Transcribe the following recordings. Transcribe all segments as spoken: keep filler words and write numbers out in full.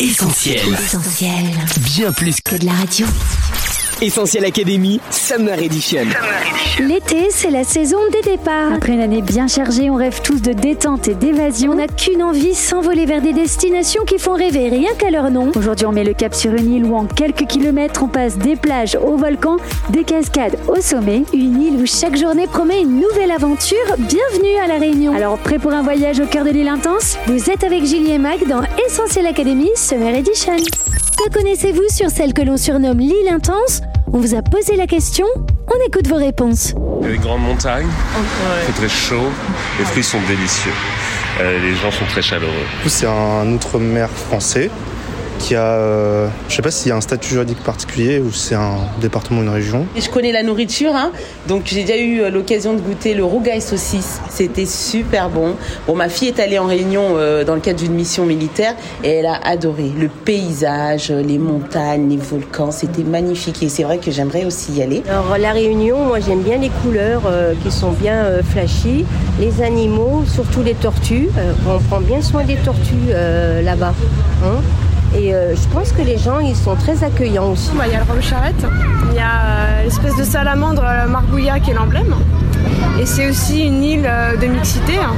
Essentiel. Essentiel. Bien plus que de la radio. Essentiel Academy, Summer Edition. L'été, c'est la saison des départs. Après une année bien chargée, on rêve tous de détente et d'évasion. On n'a qu'une envie, s'envoler vers des destinations qui font rêver rien qu'à leur nom. Aujourd'hui, on met le cap sur une île où en quelques kilomètres, on passe des plages au volcan, des cascades au sommet. Une île où chaque journée promet une nouvelle aventure. Bienvenue à La Réunion. Alors, prêt pour un voyage au cœur de l'île intense? Vous êtes avec Julie et Mag dans Essentiel Academy Summer Edition. Que connaissez-vous sur celle que l'on surnomme l'île intense? On vous a posé la question, on écoute vos réponses. Il y a des grandes montagnes, il fait très chaud, les fruits sont délicieux, euh, les gens sont très chaleureux. C'est un outre-mer français qui a, euh, je ne sais pas s'il y a un statut juridique particulier ou c'est un département ou une région. Je connais la nourriture, hein, donc j'ai déjà eu l'occasion de goûter le rougail saucisse. C'était super bon. Bon, ma fille est allée en Réunion euh, dans le cadre d'une mission militaire et elle a adoré le paysage, les montagnes, les volcans. C'était magnifique et c'est vrai que j'aimerais aussi y aller. Alors la Réunion, moi j'aime bien les couleurs euh, qui sont bien euh, flashy, les animaux, surtout les tortues. Euh, on prend bien soin des tortues euh, là-bas. Hein. Et euh, je pense que les gens, ils sont très accueillants aussi. Bah, il y a le rhum charrette, il y a euh, l'espèce de salamandre euh, Marbouilla qui est l'emblème. Et c'est aussi une île euh, de mixité, hein,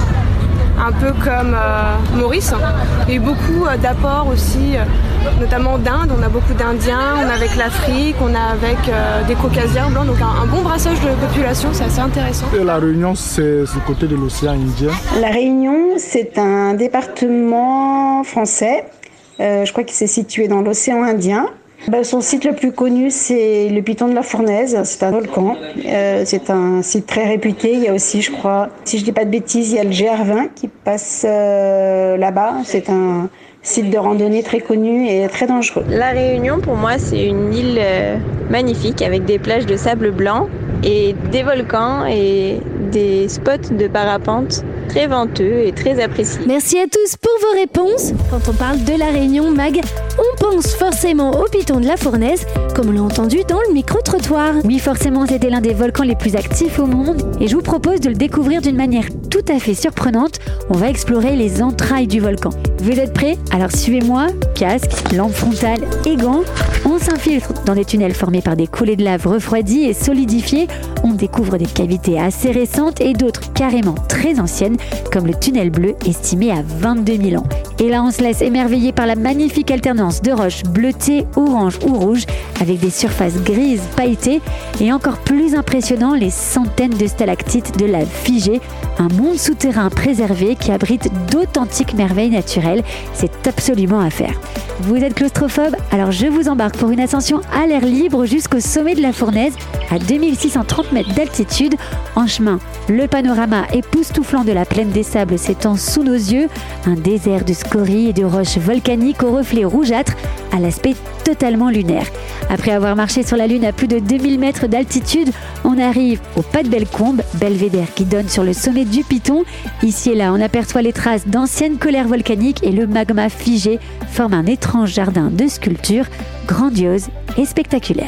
un peu comme euh, Maurice. Il y a eu beaucoup euh, d'apports aussi, euh, notamment d'Inde. On a beaucoup d'Indiens, on a avec l'Afrique, on a avec euh, des Caucasiens blancs. Donc un, un bon brassage de population, c'est assez intéressant. Et la Réunion, c'est du côté de l'océan Indien. La Réunion, c'est un département français. Euh, je crois qu'il s'est situé dans l'océan Indien. Ben, son site le plus connu, c'est le Piton de la Fournaise. C'est un volcan. Euh, c'est un site très réputé. Il y a aussi, je crois, si je dis pas de bêtises, il y a le G R vingt qui passe euh, là-bas. C'est un site de randonnée très connu et très dangereux. La Réunion, pour moi, c'est une île euh, magnifique avec des plages de sable blanc et des volcans et des spots de parapente très venteux et très appréciés. Merci à tous pour vos réponses. Quand on parle de La Réunion, Mag, on pense forcément au Piton de la Fournaise, comme on l'a entendu dans le micro-trottoir. Oui, forcément, c'était l'un des volcans les plus actifs au monde et je vous propose de le découvrir d'une manière tout à fait surprenante. On va explorer les entrailles du volcan. Vous êtes prêts? Alors suivez-moi, casque, lampe frontale et gants. On s'infiltre dans des tunnels formés par des coulées de lave refroidies et solidifiées. On découvre des cavités assez récentes et d'autres carrément très anciennes, comme le tunnel bleu estimé à vingt-deux mille ans. Et là, on se laisse émerveiller par la magnifique alternance de roches bleutées, orange ou rouges, avec des surfaces grises pailletées et encore plus impressionnant, les centaines de stalactites de lave figée, un monde souterrain préservé qui abrite d'authentiques merveilles naturelles. C'est absolument à faire. Vous êtes claustrophobe? Alors je vous embarque pour une ascension à l'air libre jusqu'au sommet de la Fournaise, à deux mille six cent trente mètres d'altitude. En chemin, le panorama époustouflant de la plaine des sables s'étend sous nos yeux, un désert de scories et de roches volcaniques aux reflets rougeâtres, à l'aspect totalement lunaire. Après avoir marché sur la Lune à plus de deux mille mètres d'altitude, on arrive au Pas de Bellecombe, belvédère qui donne sur le sommet du Piton. Ici et là, on aperçoit les traces d'anciennes colères volcaniques et le magma figé forme un étrange jardin de sculptures, grandiose et spectaculaire.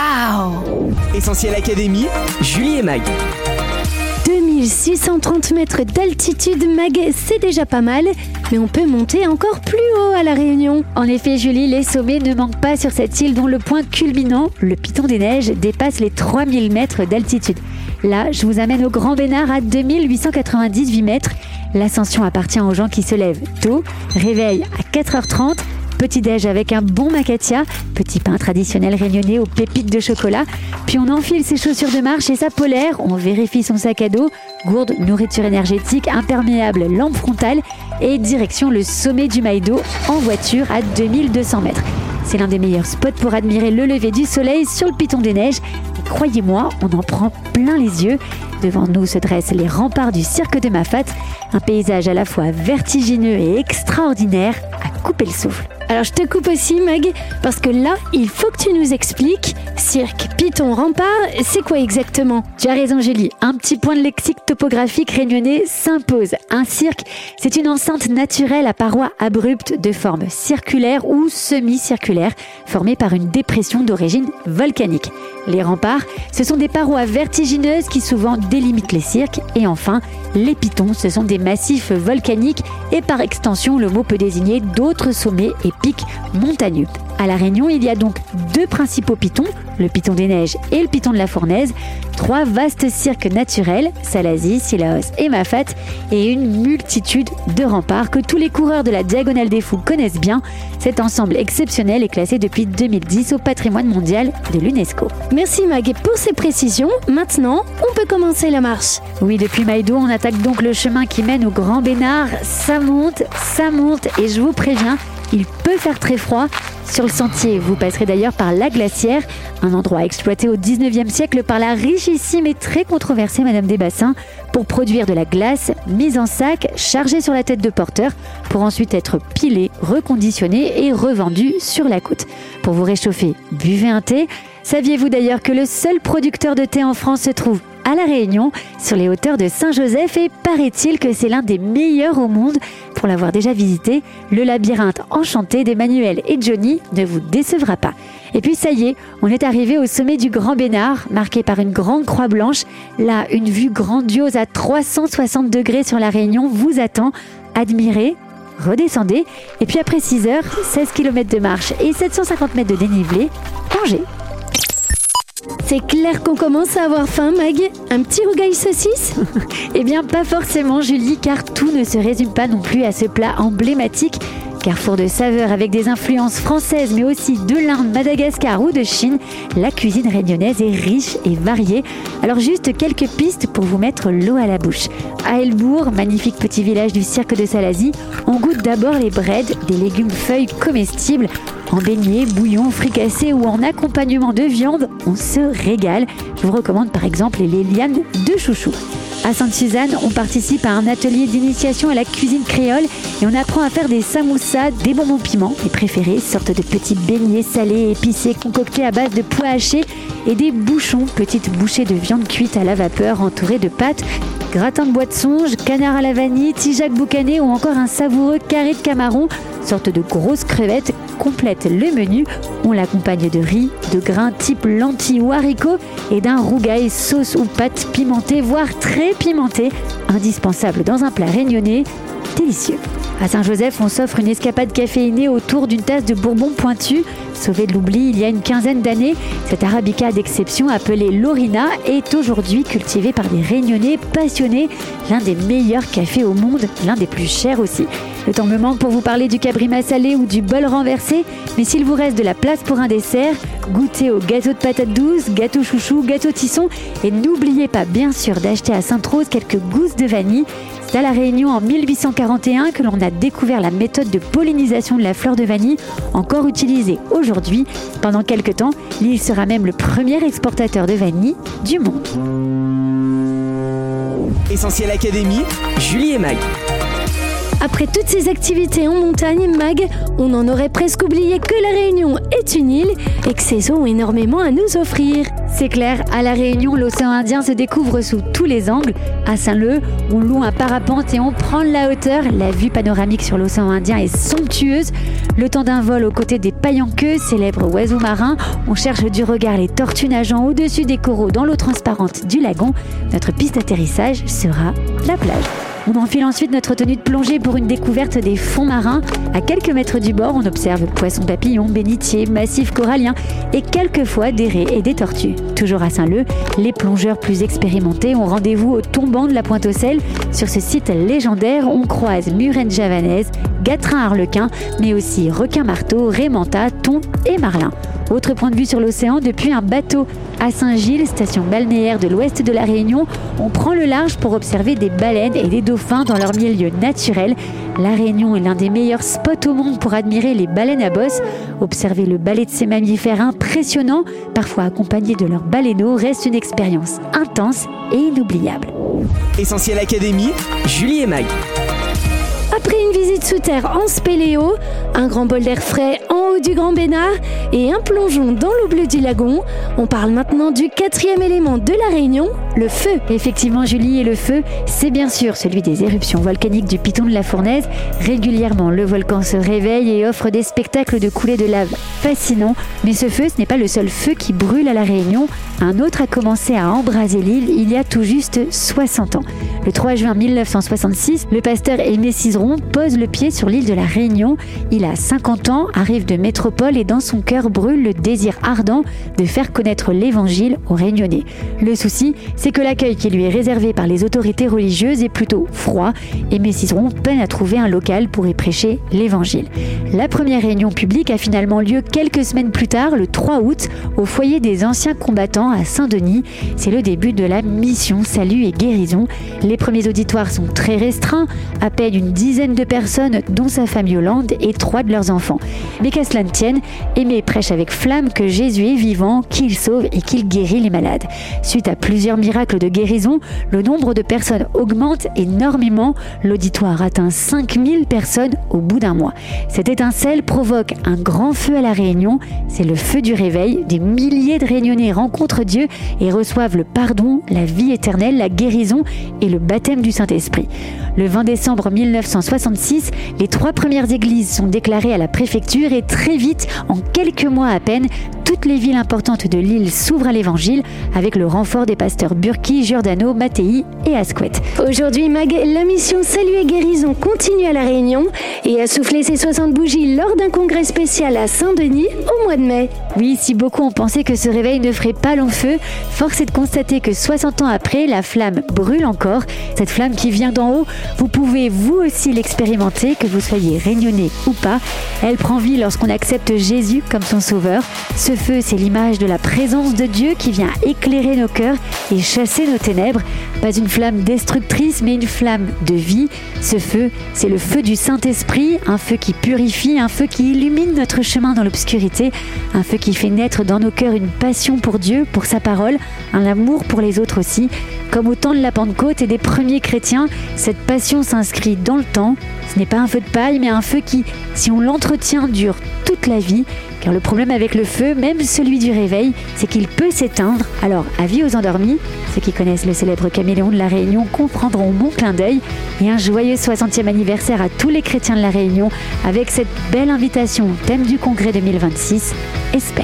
Waouh! Essentiel Academy, Julie et Mag. deux mille six cent trente mètres d'altitude, Mag, c'est déjà pas mal, mais on peut monter encore plus haut à La Réunion. En effet, Julie, les sommets ne manquent pas sur cette île dont le point culminant, le Piton des Neiges, dépasse les trois mille mètres d'altitude. Là, je vous amène au Grand Bénard à deux mille huit cent quatre-vingt-dix-huit mètres. L'ascension appartient aux gens qui se lèvent tôt, réveil à quatre heures trente, petit-déj avec un bon macatia, petit pain traditionnel réunionnais aux pépites de chocolat, puis on enfile ses chaussures de marche et sa polaire, on vérifie son sac à dos, gourde, nourriture énergétique, imperméable, lampe frontale et direction le sommet du Maïdo en voiture à deux mille deux cents mètres. C'est l'un des meilleurs spots pour admirer le lever du soleil sur le Piton des Neiges. Et croyez-moi, on en prend plein les yeux. Devant nous se dressent les remparts du cirque de Mafate, un paysage à la fois vertigineux et extraordinaire à couper le souffle. Alors je te coupe aussi, Mag, parce que là, il faut que tu nous expliques, cirque, Piton, rempart, c'est quoi exactement? Tu as raison, Julie, un petit point de lexique topographique réunionnais s'impose. Un cirque, c'est une enceinte naturelle à parois abruptes de forme circulaire ou semi-circulaire, formée par une dépression d'origine volcanique. Les remparts, ce sont des parois vertigineuses qui souvent délimitent les cirques. Et enfin, les pitons, ce sont des massifs volcaniques et par extension, le mot peut désigner d'autres sommets et pics montagneux. À La Réunion, il y a donc deux principaux pitons, le piton des Neiges et le piton de la Fournaise, trois vastes cirques naturels, Salazie, Sillaos et Mafat, et une multitude de remparts que tous les coureurs de la Diagonale des Fous connaissent bien. Cet ensemble exceptionnel est classé depuis deux mille dix au patrimoine mondial de l'UNESCO. Merci Mag pour ces précisions. Maintenant, on peut commencer la marche. Oui, depuis Maïdo, on attaque donc le chemin qui mène au Grand Bénard. Ça monte, ça monte, et je vous préviens, il peut faire très froid. Sur le sentier, vous passerez d'ailleurs par la Glacière, un endroit exploité au dix-neuvième siècle par la richissime et très controversée Madame des Bassins pour produire de la glace mise en sac, chargée sur la tête de porteur, pour ensuite être pilée, reconditionnée et revendue sur la côte. Pour vous réchauffer, buvez un thé. Saviez-vous d'ailleurs que le seul producteur de thé en France se trouve à La Réunion, sur les hauteurs de Saint-Joseph, et paraît-il que c'est l'un des meilleurs au monde. Pour l'avoir déjà visité, le labyrinthe enchanté d'Emmanuel et Johnny ne vous décevra pas. Et puis ça y est, on est arrivé au sommet du Grand Bénard, marqué par une grande croix blanche. Là, une vue grandiose à trois cent soixante degrés sur La Réunion vous attend. Admirez, redescendez, et puis après six heures, seize kilomètres de marche et sept cent cinquante mètres de dénivelé, mangez. C'est clair qu'on commence à avoir faim, Mag. Un petit rougail saucisse ? Eh bien, pas forcément, Julie, car tout ne se résume pas non plus à ce plat emblématique. Carrefour de saveurs avec des influences françaises, mais aussi de l'Inde, Madagascar ou de Chine, la cuisine réunionnaise est riche et variée. Alors juste quelques pistes pour vous mettre l'eau à la bouche. À Elbourg, magnifique petit village du cirque de Salazie, on goûte d'abord les breads, des légumes feuilles comestibles. En beignets, bouillon, fricassé ou en accompagnement de viande, on se régale. Je vous recommande par exemple les lianes de chouchou. À Sainte-Suzanne, on participe à un atelier d'initiation à la cuisine créole et on apprend à faire des samoussas, des bonbons piments. Les préférés, sortent de petits beignets salés épicés concoctés à base de pois hachés, et des bouchons, petites bouchées de viande cuite à la vapeur entourées de pâtes. Gratin de bois de songe, canard à la vanille, tijac boucané ou encore un savoureux carré de camarons, sorte de grosses crevettes, complètent le menu. On l'accompagne de riz, de grains type lentilles ou haricots et d'un rougail sauce ou pâte pimentée, voire très pimentée, indispensable dans un plat réunionnais, délicieux. À Saint-Joseph, on s'offre une escapade caféinée autour d'une tasse de bourbon pointu. Sauvé de l'oubli il y a une quinzaine d'années, cette arabica d'exception appelée l'Orina est aujourd'hui cultivée par des Réunionnais passionnés, l'un des meilleurs cafés au monde, l'un des plus chers aussi. Le temps me manque pour vous parler du cabrima salé ou du bol renversé, mais s'il vous reste de la place pour un dessert, goûtez au gâteau de patates douces, gâteau chouchou, gâteau tisson, et n'oubliez pas bien sûr d'acheter à Sainte-Rose quelques gousses de vanille. C'est à La Réunion en mille huit cent quarante et un que l'on a découvert la méthode de pollinisation de la fleur de vanille, encore utilisée aujourd'hui. Pendant quelques temps, l'île sera même le premier exportateur de vanille du monde. Essentiel Académie, Julie et Mag. Après toutes ces activités en montagne, Mag, on en aurait presque oublié que La Réunion est une île et que ses eaux ont énormément à nous offrir. C'est clair, à La Réunion, l'océan Indien se découvre sous tous les angles. À Saint-Leu, on loue un parapente et on prend de la hauteur. La vue panoramique sur l'océan Indien est somptueuse. Le temps d'un vol aux côtés des paillanqueux, célèbres oiseaux marins. On cherche du regard les tortues nageant au-dessus des coraux dans l'eau transparente du lagon. Notre piste d'atterrissage sera la plage. On enfile ensuite notre tenue de plongée pour une découverte des fonds marins. À quelques mètres du bord, on observe poissons papillons, bénitiers, massifs coralliens et quelquefois des raies et des tortues. Toujours à Saint-Leu, les plongeurs plus expérimentés ont rendez-vous au tombant de la Pointe-aux-Sel. Sur ce site légendaire, on croise murènes javanaises, gatrins arlequins, mais aussi requins-marteaux, raies manta, thons et marlins. Autre point de vue sur l'océan, depuis un bateau à Saint-Gilles, station balnéaire de l'ouest de La Réunion, on prend le large pour observer des baleines et des dauphins dans leur milieu naturel. La Réunion est l'un des meilleurs spots au monde pour admirer les baleines à bosse. Observer le ballet de ces mammifères impressionnants, parfois accompagnés de leurs baleineaux, reste une expérience intense et inoubliable. Essentiel Académie, Julie et Mag. Après une visite sous terre en spéléo, un grand bol d'air frais en haut du Grand Bénard et un plongeon dans l'eau bleue du lagon, on parle maintenant du quatrième élément de La Réunion, le feu. Effectivement, Julie, et le feu, c'est bien sûr celui des éruptions volcaniques du Piton de la Fournaise. Régulièrement, le volcan se réveille et offre des spectacles de coulées de lave fascinants. Mais ce feu, ce n'est pas le seul feu qui brûle à La Réunion. Un autre a commencé à embraser l'île il y a tout juste soixante ans. Le trois juin mille neuf cent soixante-six, le pasteur Aimé Cizeron pose le pied sur l'île de La Réunion. Il a cinquante ans, arrive de métropole et dans son cœur brûle le désir ardent de faire connaître l'évangile aux Réunionnais. Le souci, c'est que l'accueil qui lui est réservé par les autorités religieuses est plutôt froid. Aimé Cizeron peine à trouver un local pour y prêcher l'évangile. La première réunion publique a finalement lieu quelques semaines plus tard, le trois août, au foyer des anciens combattants à Saint-Denis. C'est le début de la mission Salut et Guérison. Les premiers auditoires sont très restreints, à peine une dizaine de personnes, dont sa femme Yolande et trois de leurs enfants. Mais qu'à cela ne tienne, Aimé prêche avec flamme que Jésus est vivant, qu'il sauve et qu'il guérit les malades. Suite à plusieurs miracles de guérison, le nombre de personnes augmente énormément. L'auditoire atteint cinq mille personnes au bout d'un mois. Cette étincelle provoque un grand feu à La Réunion. C'est le feu du réveil. Des milliers de Réunionnais rencontrent Dieu et reçoivent le pardon, la vie éternelle, la guérison et le baptême du Saint-Esprit. Le vingt décembre mille neuf cent soixante-six, les trois premières églises sont déclarées à la préfecture et très vite, en quelques mois à peine, toutes les villes importantes de l'île s'ouvrent à l'évangile avec le renfort des pasteurs Burki, Giordano, Mattei et Asquette. Aujourd'hui, Mag, la mission Salut et Guérison continue à La Réunion et a soufflé ses soixante bougies lors d'un congrès spécial à Saint-Denis au mois de mai. Oui, si beaucoup ont pensé que ce réveil ne ferait pas long feu, force est de constater que soixante ans après, la flamme brûle encore. Cette flamme qui vient d'en haut, vous pouvez vous aussi l'expérimenter, que vous soyez réunionnais ou pas. Elle prend vie lorsqu'on accepte Jésus comme son sauveur. Ce feu, c'est l'image de la présence de Dieu qui vient éclairer nos cœurs et chasser nos ténèbres. Pas une flamme destructrice, mais une flamme de vie. Ce feu, c'est le feu du Saint-Esprit, un feu qui purifie, un feu qui illumine notre chemin dans l'obscurité, un feu qui fait naître dans nos cœurs une passion pour Dieu, pour sa parole, un amour pour les autres aussi. Comme au temps de la Pentecôte et des premiers chrétiens, cette passion s'inscrit dans le temps. Ce n'est pas un feu de paille, mais un feu qui, si on l'entretient, dure toute la vie. Car le problème avec le feu, même celui du réveil, c'est qu'il peut s'éteindre. Alors, avis aux endormis, ceux qui connaissent le célèbre caméléon de La Réunion comprendront mon clin d'œil. Et un joyeux soixantième anniversaire à tous les chrétiens de La Réunion avec cette belle invitation, thème du congrès deux mille vingt-six, Espère.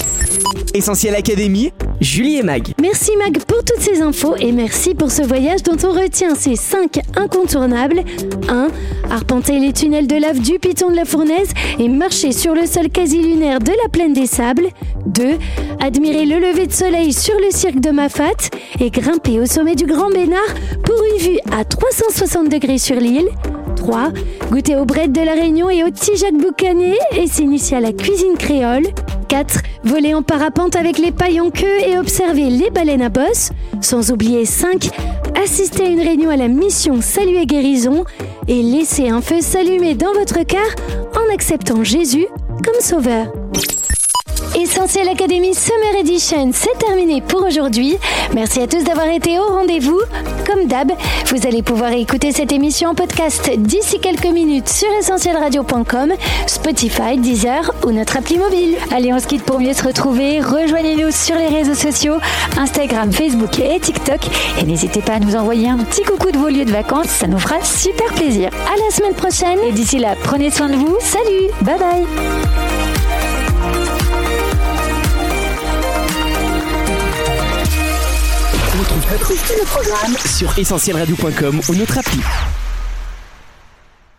Essentiel Académie, Julie et Mag. Merci Mag pour toutes ces infos et merci pour ce voyage dont on retient ces cinq incontournables. un. Arpenter les tunnels de lave du Piton de la Fournaise et marcher sur le sol quasi lunaire de la plaine des Sables. deux. Admirer le lever de soleil sur le cirque de Mafate et grimper au sommet du Grand Bénard pour une vue à trois cent soixante degrés sur l'île. trois. Goûter aux brettes de La Réunion et au Tijac boucané et s'initier à la cuisine créole. quatre. Voler en parapente avec les pailles en queue et observer les baleines à bosse. Sans oublier cinq. Assister à une réunion à la mission Salut et Guérison et laisser un feu s'allumer dans votre cœur en acceptant Jésus comme sauveur. Essentiel Academy Summer Edition, c'est terminé pour aujourd'hui. Merci à tous d'avoir été au rendez-vous. Comme d'hab, vous allez pouvoir écouter cette émission en podcast d'ici quelques minutes sur essentiel radio point com, Spotify, Deezer ou notre appli mobile. Allez, on se quitte pour mieux se retrouver. Rejoignez-nous sur les réseaux sociaux, Instagram, Facebook et TikTok. Et n'hésitez pas à nous envoyer un petit coucou de vos lieux de vacances, ça nous fera super plaisir. À la semaine prochaine et d'ici là, prenez soin de vous. Salut, bye bye. On retrouve notre programme sur essentiel radio point com ou notre appli.